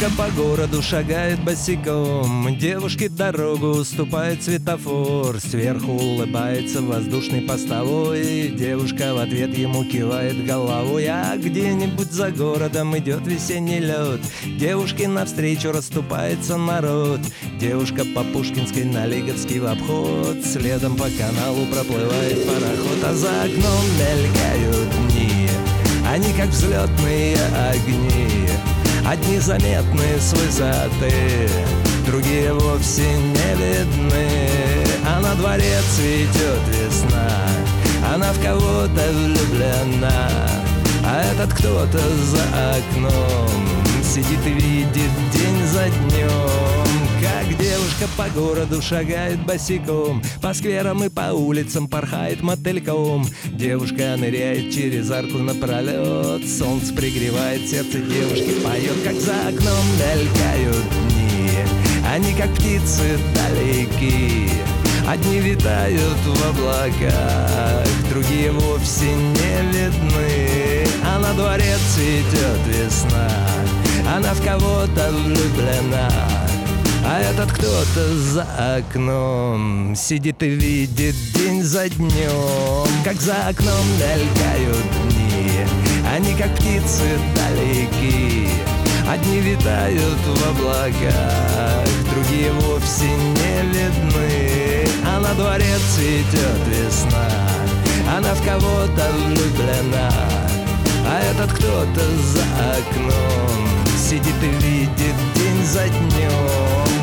Девушка по городу шагает босиком, девушке дорогу уступает светофор. Сверху улыбается воздушный постовой, девушка в ответ ему кивает головой. А где-нибудь за городом идет весенний лед, девушке навстречу расступается народ. Девушка по Пушкинской на Лиговский в обход, следом по каналу проплывает пароход. А за окном мелькают дни, они как взлетные огни. Одни заметны с высоты, другие вовсе не видны. А на дворе цветет весна, она в кого-то влюблена. А этот кто-то за окном сидит и видит день за днем, как девушка по городу шагает босиком, по скверам и по улицам порхает мотыльком. Девушка ныряет через арку напролет, солнце пригревает, сердце девушки поет. Как за окном мелькают дни, они как птицы далеки. Одни витают в облаках, другие вовсе не видны. А на дворе цветет весна, она в кого-то влюблена. А этот кто-то за окном сидит и видит день за днем. Как за окном мелькают дни, они как птицы далеки. Одни витают в облаках, другие вовсе не видны. А на дворе цветет весна, она в кого-то влюблена. А этот кто-то за окном сидит и видит день за днем.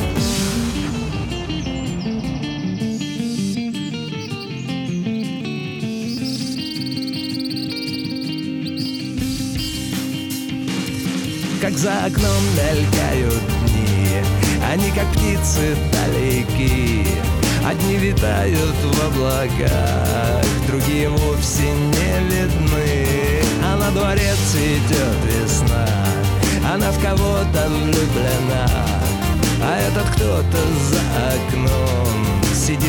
Как за окном мелькают дни, они как птицы далеки. Одни витают в облаках, другие вовсе не видны. А на дворе цветет весна, она в кого-то влюблена. А этот кто-то за окном сидит